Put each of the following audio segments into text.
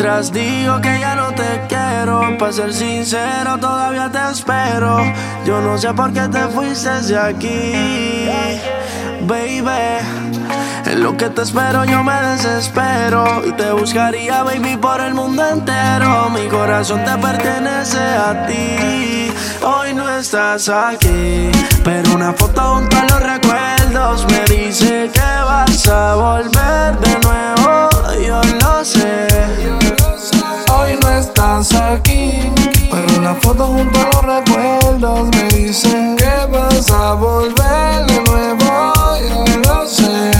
Mientras digo que ya no te quiero, para ser sincero todavía te espero. Yo no sé por qué te fuiste de aquí, baby. En lo que te espero yo me desespero y te buscaría, baby, por el mundo entero. Mi corazón te pertenece a ti. Hoy no estás aquí, pero una foto junto a los recuerdos me dice que vas a volver de nuevo. Yo lo sé. Hoy no estás aquí, pero una foto junto a los recuerdos me dice que vas a volver de nuevo. Yo lo sé.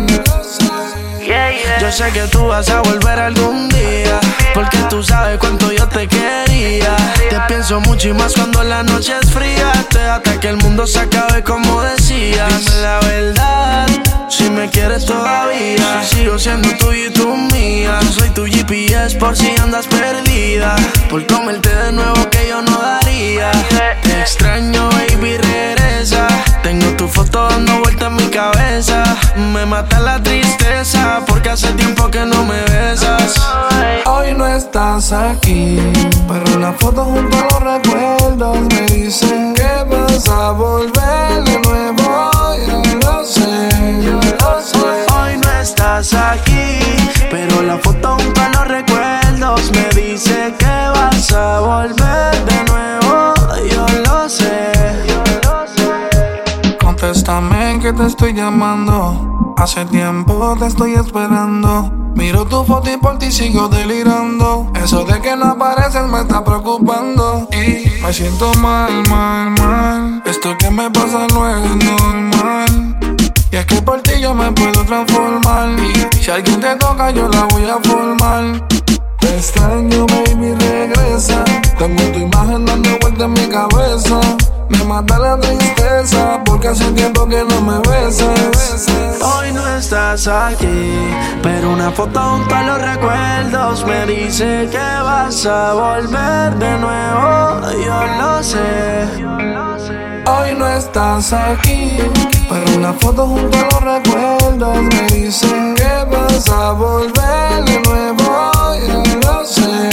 Yo sé que tú vas a volver algún día, porque tú sabes cuánto yo te quería. Te pienso mucho y más cuando la noche es fría. Hasta que el mundo se acabe como decías. Dime la verdad, si me quieres todavía. Si sigo siendo tuyo y tú mía. Yo soy tu GPS por si andas perdida, por comerte de nuevo que yo no daría. Te extraño, baby, regresa. Tengo tu foto dando vueltas en mi cabeza. Me mata la tristeza porque hace tiempo que no me besas. Hoy no estás aquí, pero una foto junto a los recuerdos me dice que vas a volver de nuevo. Yo lo sé, yo lo sé. Hoy no estás aquí, pero la foto junto a los recuerdos me dice que vas a volver de nuevo. Yo lo sé. Contéstame que te estoy llamando. Hace tiempo te estoy esperando. Miro tu foto y por ti sigo delirando. Eso de que no apareces me está preocupando. Y me siento mal, mal, mal. Esto que me pasa no es normal. Y es que por ti yo me puedo transformar. Y si alguien te toca yo la voy a formar. Te extraño, baby, regresa. Tengo tu imagen dando vueltas en mi cabeza. Me mata la tristeza porque hace tiempo que no me besas. Hoy no estás aquí, pero una foto junto a los recuerdos me dice que vas a volver de nuevo. Yo lo sé. Hoy no estás aquí, pero una foto junto a los recuerdos me dice que vas a volver de nuevo. Yo lo sé.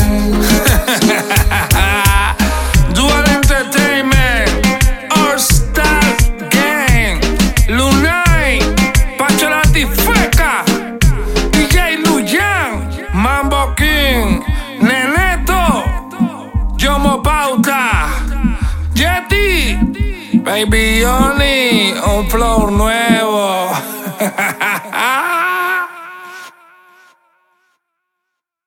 Dual Entertainment, All Star Gang, Lunay, Pacho la Tifeca, DJ Luyan, Mambo King, Neneto, Yomo Pauta, Yeti, Baby Oni, un flow nuevo.